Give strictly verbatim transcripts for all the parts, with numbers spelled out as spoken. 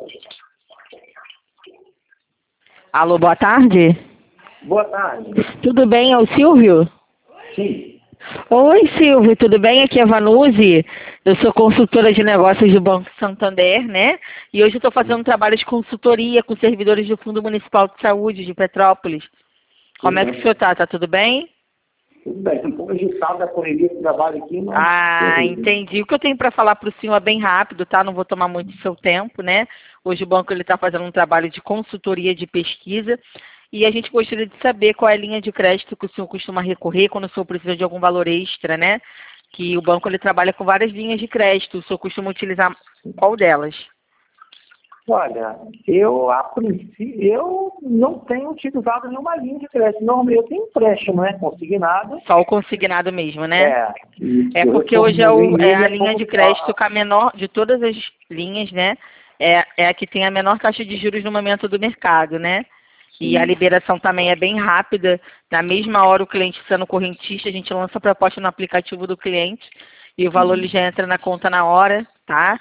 Alô, boa tarde. Boa tarde. Tudo bem, é o Silvio? Sim. Oi, Silvio, tudo bem? Aqui é a Vanuzi. Eu sou consultora de negócios do Banco Santander, né? E hoje eu estou fazendo um trabalho de consultoria com servidores do Fundo Municipal de Saúde de Petrópolis. Como é que o senhor está? Tá tudo bem? Tudo bem, um pouco agitado da correria do trabalho aqui, mas... Ah, entendi. O que eu tenho para falar para o senhor é bem rápido, tá? Não vou tomar muito do seu tempo, né? Hoje o banco está fazendo um trabalho de consultoria de pesquisa e a gente gostaria de saber qual é a linha de crédito que o senhor costuma recorrer quando o senhor precisa de algum valor extra, né? Que o banco ele trabalha com várias linhas de crédito. O senhor costuma utilizar qual delas? Olha, eu, a princípio, eu não tenho utilizado nenhuma linha de crédito. Normalmente eu tenho empréstimo, né? Consignado. Só o consignado mesmo, né? É. Isso. É porque hoje é, o, é a é linha de crédito com a menor, de todas as linhas, né? É, é a que tem a menor taxa de juros no momento do mercado, né? E Sim. a liberação também é bem rápida. Na mesma hora o cliente sendo correntista, a gente lança a proposta no aplicativo do cliente e o valor ele já entra na conta na hora, tá?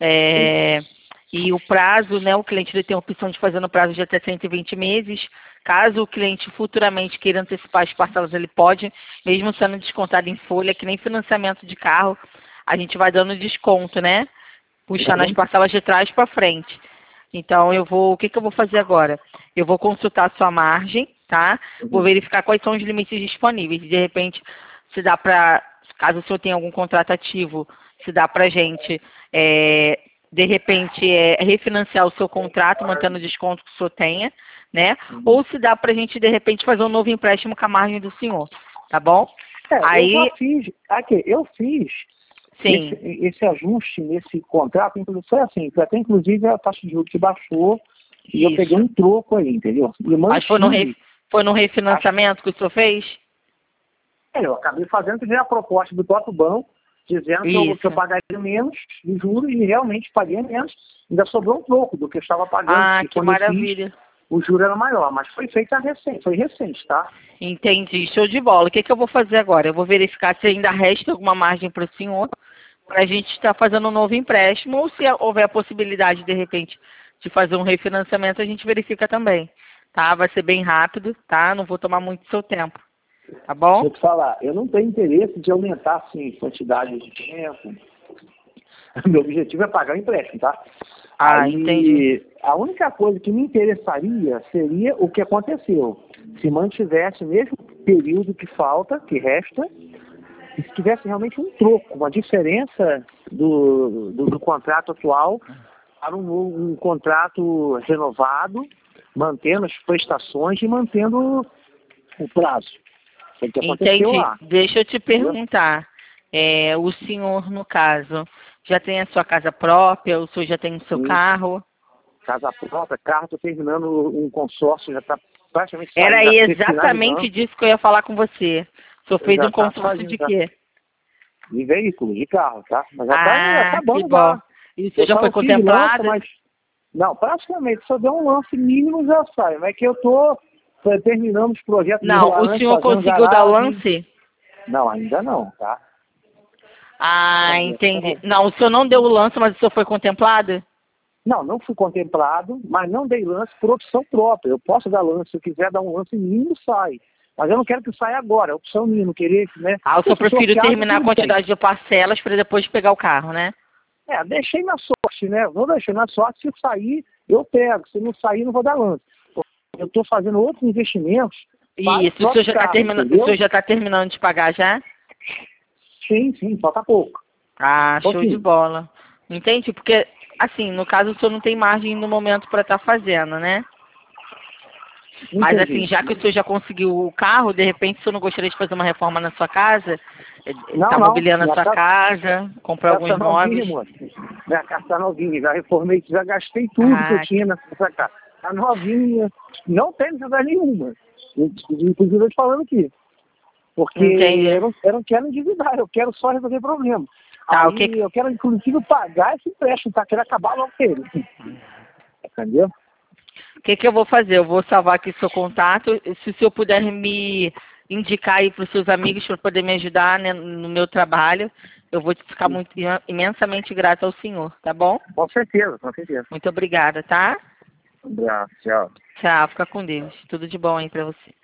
É, e o prazo, né? O cliente ele tem a opção de fazer no prazo de até cento e vinte meses. Caso o cliente futuramente queira antecipar as parcelas, ele pode, mesmo sendo descontado em folha, que nem financiamento de carro, a gente vai dando desconto, né? Puxando as parcelas de trás para frente. Então, eu vou, o que, que eu vou fazer agora? Eu vou consultar a sua margem, tá? Vou verificar quais são os limites disponíveis. De repente, se dá para, caso o senhor tenha algum contrato ativo, se dá para a gente, é, de repente, é, refinanciar o seu contrato, mantendo o desconto que o senhor tenha, né? Ou se dá para a gente, de repente, fazer um novo empréstimo com a margem do senhor, tá bom? É, Aí, eu já fiz, aqui, eu fiz sim. esse, esse ajuste nesse contrato, inclusive, foi assim, foi até inclusive a taxa de juros que baixou e eu Isso. peguei um troco aí, entendeu? E Mas foi no, re, mantive. foi no refinanciamento que o senhor fez? É, eu acabei fazendo que a proposta do próprio banco, dizendo que eu, que eu Isso. pagaria menos de juros e realmente paguei menos. Ainda sobrou um pouco do que eu estava pagando. Ah, porque que quando eu maravilha. fiz, o juro era maior, mas foi feita recente, foi recente, tá? Entendi, show de bola. O que, que eu vou fazer agora? Eu vou verificar se ainda resta alguma margem para o senhor, para a gente estar fazendo um novo empréstimo, ou se houver a possibilidade, de repente, de fazer um refinanciamento, a gente verifica também, tá? Vai ser bem rápido, tá? Não vou tomar muito do seu tempo, tá bom? Deixa eu te falar, eu não tenho interesse de aumentar, assim, quantidade de tempo. Meu objetivo é pagar o empréstimo, tá? Ah, Aí, entendi. a única coisa que me interessaria seria o que aconteceu. Se mantivesse o mesmo período que falta, que resta, e se tivesse realmente um troco, uma diferença do, do, do contrato atual para um, um contrato renovado, mantendo as prestações e mantendo o prazo. Foi o que aconteceu Entendi. lá. Deixa eu te perguntar. É, o senhor, no caso, já tem a sua casa própria, o senhor já tem o seu Sim. carro? Casa própria, carro, estou terminando um consórcio, já está praticamente Era saindo, já exatamente finalizando. disso que eu ia falar com você. O senhor fez Já um tá consórcio fazendo, de já. quê? De veículo, de carro, tá? Mas já está Ah, que acabando bom. já. E o senhor Eu já só foi não fiz lança, contemplado? mas... Não, praticamente, só deu um lance mínimo já sai. Mas é que eu estou terminando os projetos de Não, o rolante, senhor fazendo conseguiu dar o garagem. lance? Não, ainda não, tá? Ah, Ainda entendi. não. Não, o senhor não deu o lance, mas o senhor foi contemplado? Não, não fui contemplado, mas não dei lance por opção própria. Eu posso dar lance, se eu quiser dar um lance mínimo, sai. Mas eu não quero que saia agora, é opção minha, não querer, né? Ah, o senhor Se for preferiu fiado, terminar a tudo bem. quantidade de parcelas para depois pegar o carro, né? É, deixei na sorte, né? Vou deixar na sorte, se sair, eu pego. Se não sair, não vou dar lance. Eu estou fazendo outros investimentos para o Isso, o senhor próprio já está carro, terminando, o entendeu? senhor já está terminando de pagar já? Sim, sim, falta pouco. Ah, show de Pouquinho. bola. Entende? Porque, assim, no caso, o senhor não tem margem no momento para estar fazendo, né? Mas, Entendi. assim, já que o senhor já conseguiu o carro, de repente, o senhor não gostaria de fazer uma reforma na sua casa? Não, Está não. mobiliando a Minha sua casa, casa, comprar casa alguns tá novinha, móveis? moço. Minha casa tá novinha. Já reformei, já gastei tudo que eu Ah, tinha nessa casa. Tá novinha. Não tem necessidade nenhuma. Inclusive, eu te falando aqui. Porque entendi. eu não, eu não quero endividar, eu quero só resolver problema. Tá, o que, Aí eu quero, inclusive, pagar esse empréstimo, tá? Quero acabar logo com ele. Entendeu? o que, que eu vou fazer? Eu vou salvar aqui seu contato. Se o senhor puder me indicar aí para os seus amigos para poder me ajudar, né, no meu trabalho, eu vou te ficar muito imensamente grata ao senhor, tá bom? Com certeza, com certeza. Muito obrigada, tá? Um abraço, tchau. Tchau, fica com Deus. Tudo de bom aí pra você.